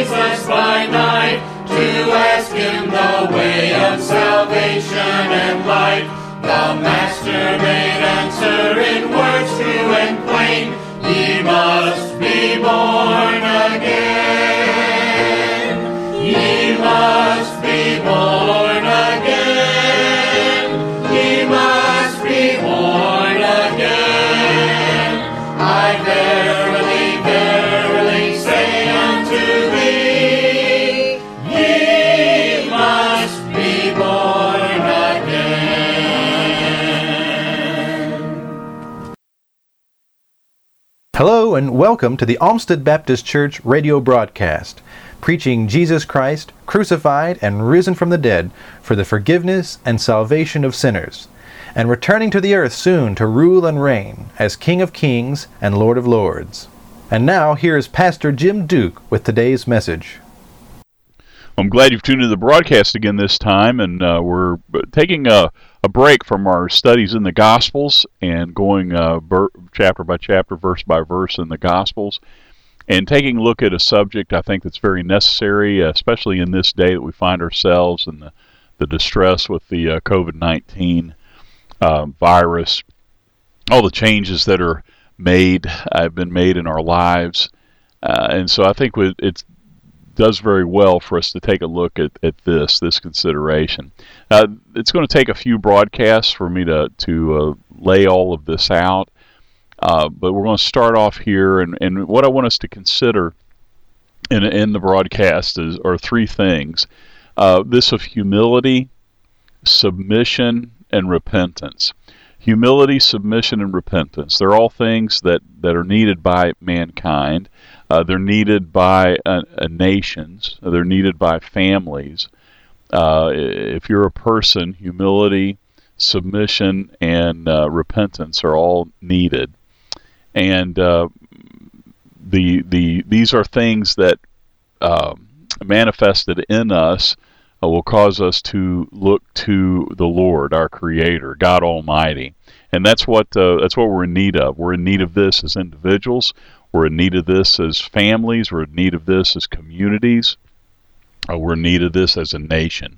Jesus by night, to ask him the way of salvation and light. The Master made answer in words true and plain, ye must be born again. Ye must be born again. Ye must be born again. I verily, verily say unto thee, ye must be born again. Hello and welcome to the Olmsted Baptist Church radio broadcast, preaching Jesus Christ, crucified and risen from the dead for the forgiveness and salvation of sinners, and returning to the earth soon to rule and reign as King of Kings and Lord of Lords. And now, here is Pastor Jim Duke with today's message. I'm glad you've tuned into the broadcast again this time, and we're taking a break from our studies in the Gospels and going chapter by chapter, verse by verse in the Gospels, and taking a look at a subject I think that's very necessary, especially in this day that we find ourselves and the distress with the COVID-19 virus, all the changes that are have been made in our lives, and so I think it does very well for us to take a look at this consideration. It's going to take a few broadcasts for me to lay all of this out, but we're going to start off here, and what I want us to consider in the broadcast are three things: this of humility, submission, and repentance. Humility, submission, and repentance. They're all things that are needed by mankind. They're needed by nations. They're needed by families. If you're a person, humility, submission, and repentance are all needed. And these are things that manifested in us will cause us to look to the Lord, our Creator, God Almighty, and that's what we're in need of. We're in need of this as individuals. We're in need of this as families. We're in need of this as communities. We're in need of this as a nation.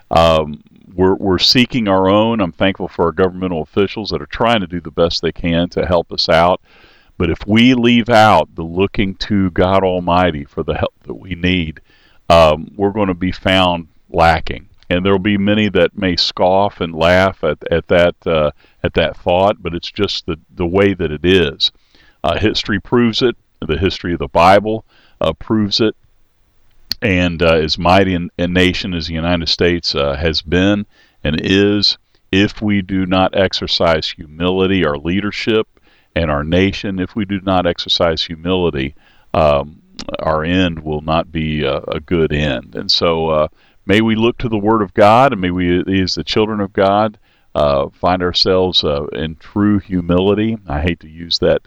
We're seeking our own. I'm thankful for our governmental officials that are trying to do the best they can to help us out. But if we leave out the looking to God Almighty for the help that we need, we're going to be found lacking. And there will be many that may scoff and laugh at that thought, but it's just the way that it is. History proves it. The history of the Bible proves it. And as mighty a nation as the United States has been and is, if we do not exercise humility, our leadership and our nation, if we do not exercise humility, our end will not be a good end. And so may we look to the Word of God, and may we, as the children of God, find ourselves in true humility. I hate to use that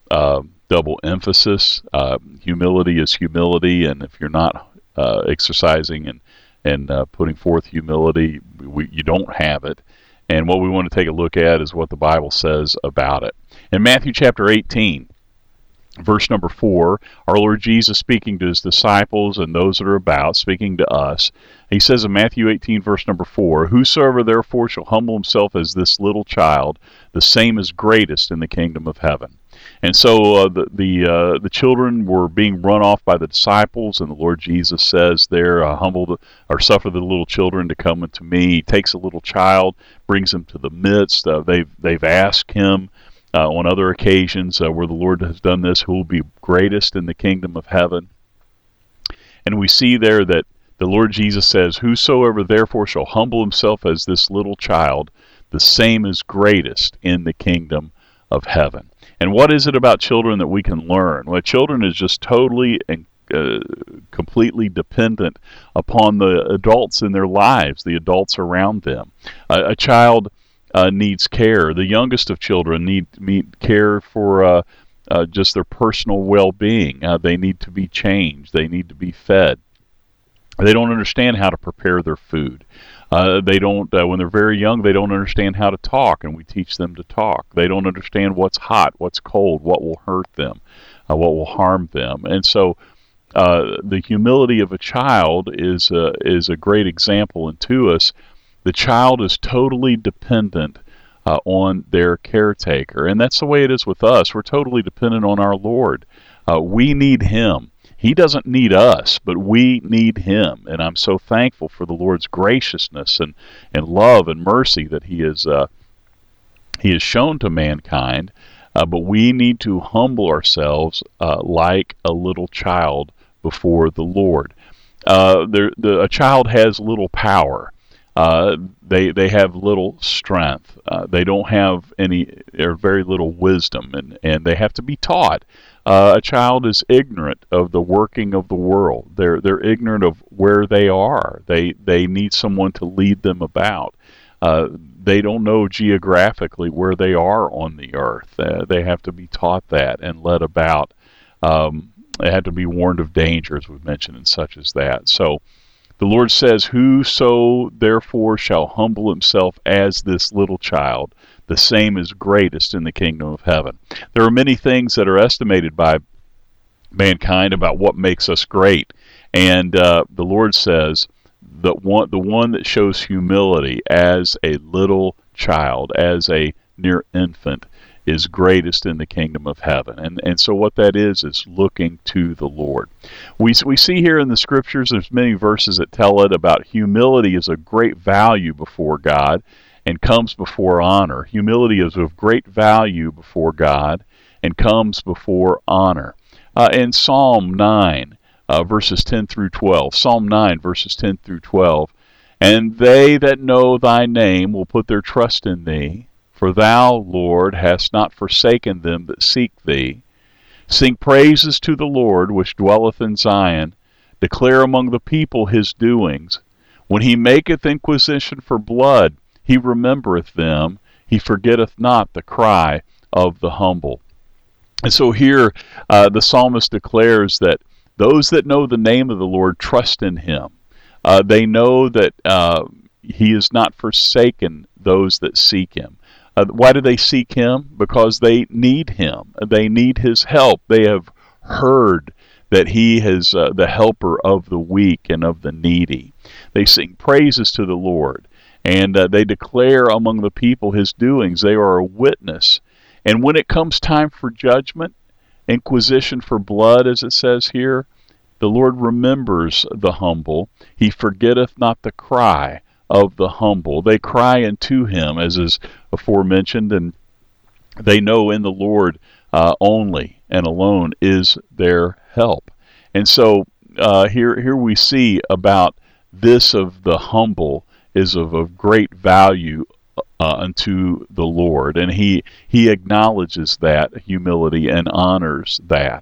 double emphasis. Humility is humility, and if you're not exercising and putting forth humility, you don't have it. And what we want to take a look at is what the Bible says about it. In Matthew chapter 18, verse number 4, our Lord Jesus speaking to his disciples and those that are about, speaking to us, he says in Matthew 18, verse number 4, "Whosoever therefore shall humble himself as this little child, the same is greatest in the kingdom of heaven." And so the children were being run off by the disciples, and the Lord Jesus says there, suffer the little children to come unto me. He takes a little child, brings him to the midst. They've asked him on other occasions where the Lord has done this, who will be greatest in the kingdom of heaven. And we see there that the Lord Jesus says, "Whosoever therefore shall humble himself as this little child, the same is greatest in the kingdom of heaven." And what is it about children that we can learn? Well, children is just totally and completely dependent upon the adults in their lives, the adults around them. A child needs care. The youngest of children need care for just their personal well-being. They need to be changed. They need to be fed. They don't understand how to prepare their food. They don't, when they're very young, they don't understand how to talk, and we teach them to talk. They don't understand what's hot, what's cold, what will hurt them, what will harm them. And so The humility of a child is a great example unto us. The child is totally dependent on their caretaker, and that's the way it is with us. We're totally dependent on our Lord. We need Him. He doesn't need us, but we need Him. And I'm so thankful for the Lord's graciousness and love and mercy that He has shown to mankind. But we need to humble ourselves like a little child before the Lord. A child has little power. They have little strength. They don't have any or very little wisdom, and they have to be taught. A child is ignorant of the working of the world. They're ignorant of where they are. They need someone to lead them about. They don't know geographically where they are on the earth. They have to be taught that and led about. They have to be warned of danger, as we've mentioned, and such as that. So the Lord says, "Whoso therefore shall humble himself as this little child, the same is greatest in the kingdom of heaven." There are many things that are estimated by mankind about what makes us great, and the Lord says the one that shows humility as a little child, as a near infant, is greatest in the kingdom of heaven. And so what that is looking to the Lord. We see here in the scriptures, there's many verses that tell it about humility is a great value before God and comes before honor. Humility is of great value before God and comes before honor. In Psalm 9, verses 10 through 12, Psalm 9, verses 10 through 12, "And they that know thy name will put their trust in thee, for thou, Lord, hast not forsaken them that seek thee. Sing praises to the Lord, which dwelleth in Zion. Declare among the people his doings. When he maketh inquisition for blood, he remembereth them. He forgetteth not the cry of the humble." And so here the psalmist declares that those that know the name of the Lord trust in him. They know that he has not forsaken those that seek him. Why do they seek him? Because they need him. They need his help. They have heard that he is the helper of the weak and of the needy. They sing praises to the Lord, and they declare among the people his doings. They are a witness. And when it comes time for judgment, inquisition for blood, as it says here, the Lord remembers the humble. He forgetteth not the cry of the humble. They cry unto him, as is aforementioned, and they know in the Lord only and alone is their help. And so here we see about this of the humble is of great value unto the Lord, and he acknowledges that humility and honors that.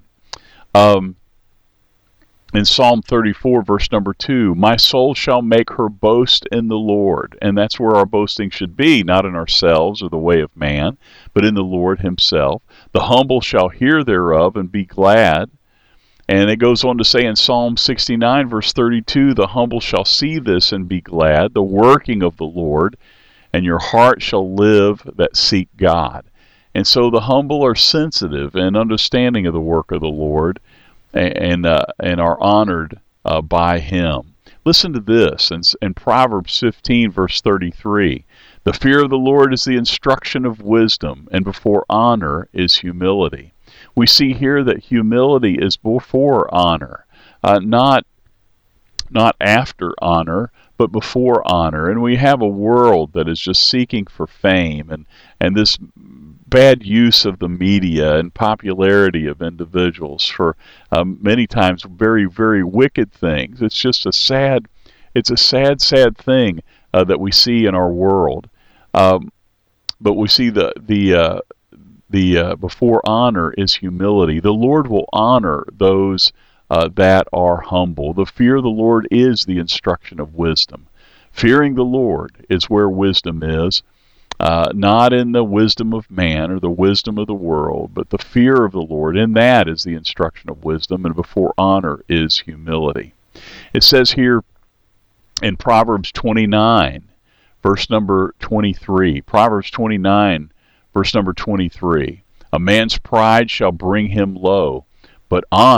In Psalm 34, verse number 2, "My soul shall make her boast in the Lord." And that's where our boasting should be, not in ourselves or the way of man, but in the Lord himself. "The humble shall hear thereof and be glad." And it goes on to say in Psalm 69, verse 32, "The humble shall see this and be glad, the working of the Lord, and your heart shall live that seek God." And so the humble are sensitive and understanding of the work of the Lord, and are honored by him. Listen to this in Proverbs 15, verse 33. "The fear of the Lord is the instruction of wisdom, and before honor is humility." We see here that humility is before honor, not after honor, but before honor. And we have a world that is just seeking for fame, and this bad use of the media and popularity of individuals for many times very, very wicked things. It's just a sad thing that we see in our world. But we see the before honor is humility. The Lord will honor those that are humble. The fear of the Lord is the instruction of wisdom. Fearing the Lord is where wisdom is. Not in the wisdom of man or the wisdom of the world, but the fear of the Lord. In that is the instruction of wisdom, and before honor is humility. It says here in Proverbs 29, verse number 23, Proverbs 29, verse number 23, "A man's pride shall bring him low, but honor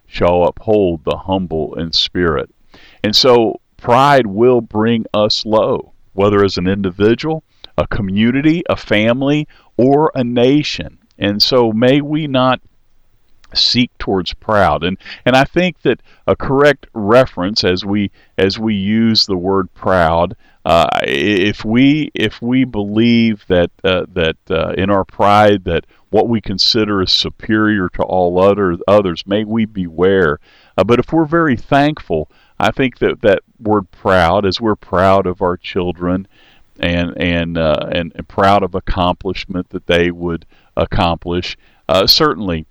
shall uphold the humble in spirit. And so pride will bring us low, whether as an individual, a community, a family, or a nation. And so may we not seek towards proud. And I think that a correct reference as we use the word proud, if we believe that in our pride that what we consider is superior to all others, may we beware. But if we're very thankful, I think that word proud, as we're proud of our children and proud of accomplishment that they would accomplish, certainly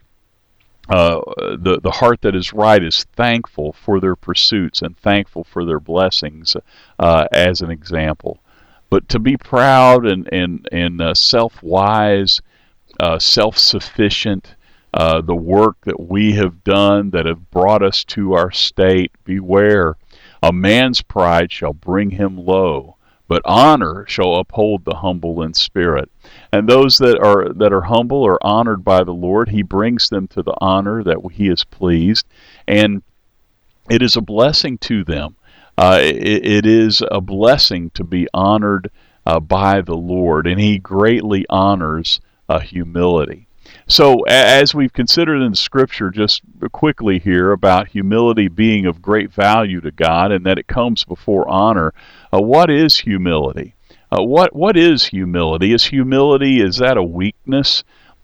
the heart that is right is thankful for their pursuits and thankful for their blessings, as an example. But to be proud and self-wise, self-sufficient, the work that we have done that have brought us to our state, beware. A man's pride shall bring him low, but honor shall uphold the humble in spirit. And those that are humble are honored by the Lord. He brings them to the honor that He is pleased, and it is a blessing to them. It is a blessing to be honored by the Lord, and He greatly honors humility. So as we've considered in Scripture just quickly here about humility being of great value to God and that it comes before honor, what is humility? What is humility? Is that a weakness?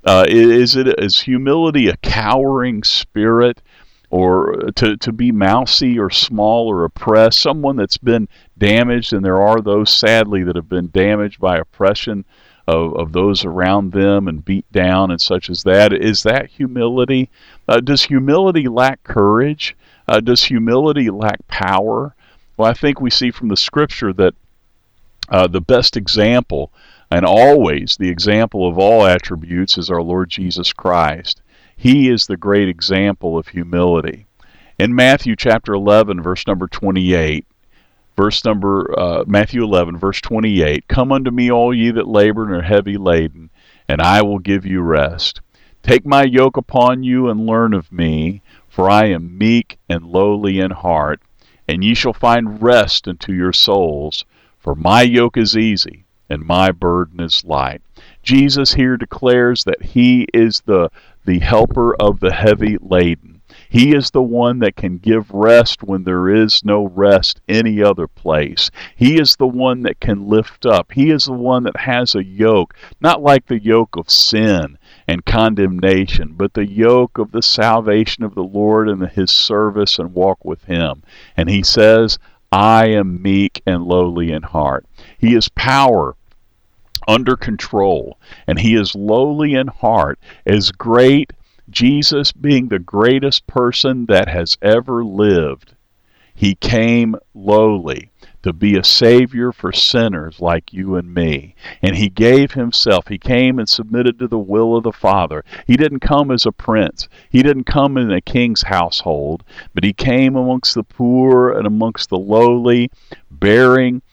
Is humility a cowering spirit, or to be mousy or small or oppressed? Someone that's been damaged, and there are those sadly that have been damaged by oppression of those around them and beat down and such as that. Is that humility? Does humility lack courage? Does humility lack power? Well, I think we see from the Scripture that the best example, and always the example of all attributes, is our Lord Jesus Christ. He is the great example of humility. In Matthew chapter 11, verse number 28, Matthew 11, verse 28, "Come unto me, all ye that labor and are heavy laden, and I will give you rest. Take my yoke upon you and learn of me, for I am meek and lowly in heart, and ye shall find rest unto your souls. For my yoke is easy, and my burden is light." Jesus here declares that He is the helper of the heavy laden. He is the one that can give rest when there is no rest any other place. He is the one that can lift up. He is the one that has a yoke, not like the yoke of sin and condemnation, but the yoke of the salvation of the Lord and His service and walk with Him. And He says, "I am meek and lowly in heart." He is power under control, and He is lowly in heart. As great, Jesus being the greatest person that has ever lived, He came lowly to be a Savior for sinners like you and me. And He gave Himself. He came and submitted to the will of the Father. He didn't come as a prince. He didn't come in a king's household, but He came amongst the poor and amongst the lowly, bearing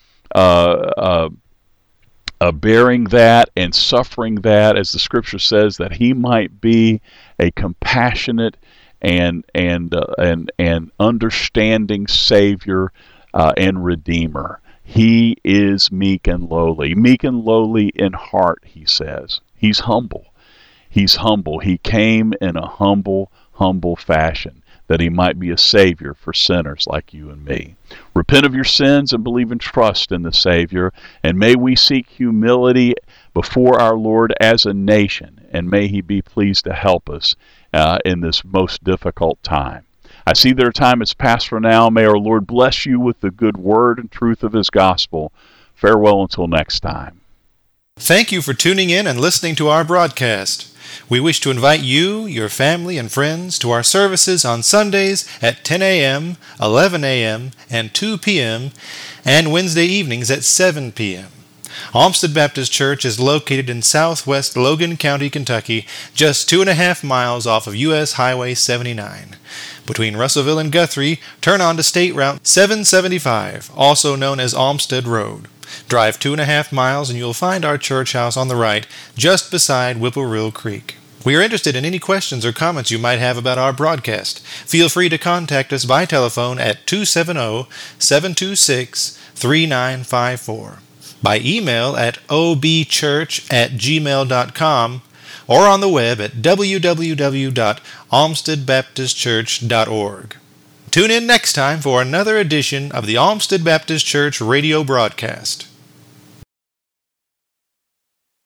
that and suffering that, as the Scripture says, that He might be a compassionate and understanding Savior and Redeemer. He is meek and lowly in heart, He says. He's humble. He's humble. He came in a humble fashion, that He might be a Savior for sinners like you and me. Repent of your sins and believe and trust in the Savior, and may we seek humility before our Lord as a nation, and may He be pleased to help us in this most difficult time. I see that our time is past for now. May our Lord bless you with the good word and truth of His gospel. Farewell until next time. Thank you for tuning in and listening to our broadcast. We wish to invite you, your family, and friends to our services on Sundays at 10 a.m., 11 a.m., and 2 p.m., and Wednesday evenings at 7 p.m. Olmsted Baptist Church is located in southwest Logan County, Kentucky, just 2.5 miles off of U.S. Highway 79. Between Russellville and Guthrie, turn on to State Route 775, also known as Olmsted Road. Drive 2.5 miles and you'll find our church house on the right, just beside Whippoorwill Creek. We are interested in any questions or comments you might have about our broadcast. Feel free to contact us by telephone at 270-726-3954, by email at obchurch@gmail.com, or on the web at www.olmstedbaptistchurch.org. Tune in next time for another edition of the Olmsted Baptist Church radio broadcast.